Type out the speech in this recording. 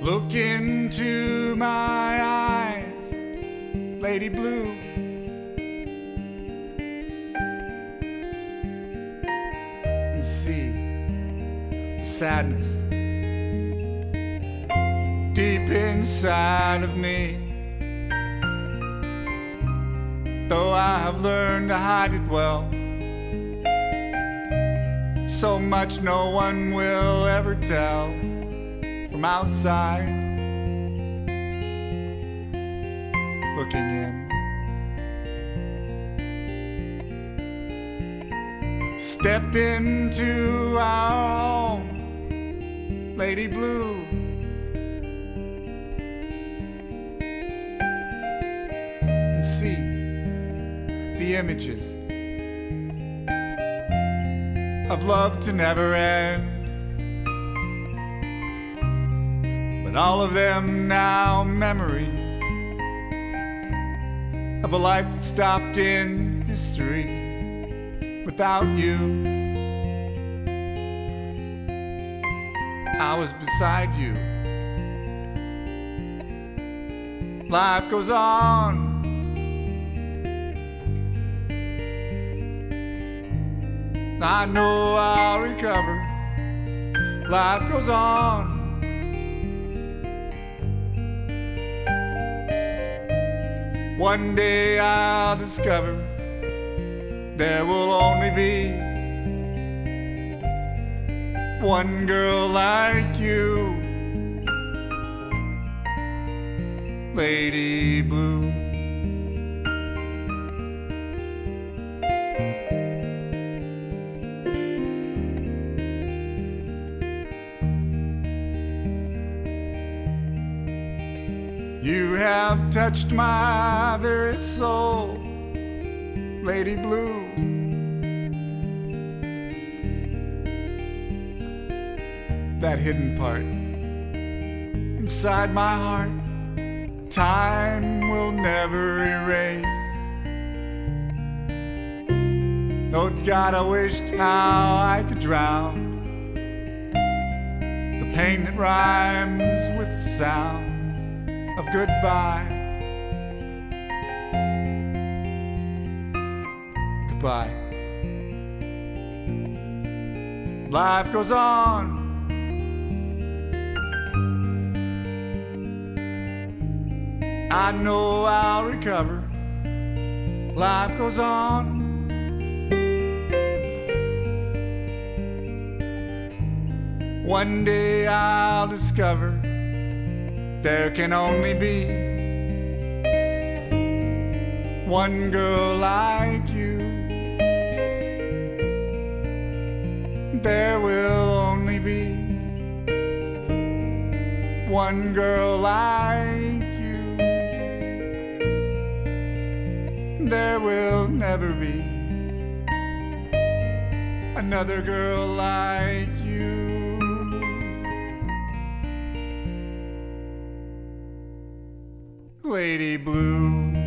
Look into my eyes, Lady Blue, and see the sadness deep inside of me. Though I have learned to hide it well, so much no one will ever tell from outside looking in. Step into our home, Lady Blue, and see the images of love to never end. But all of them now memories of a life that stopped in history without you. I was beside you. Life goes on. I know I'll recover. Life goes on. One day I'll discover there will only be one girl like you, Lady Blue. You have touched my very soul, Lady Blue. That hidden part inside my heart, time will never erase. Oh God, I wished how I could drown the pain that rhymes with the sound of goodbye. Goodbye. Life goes on. I know I'll recover. Life goes on. One day I'll discover there can only be one girl like you. There will only be one girl like you. There will never be another girl like you. Lady Blue.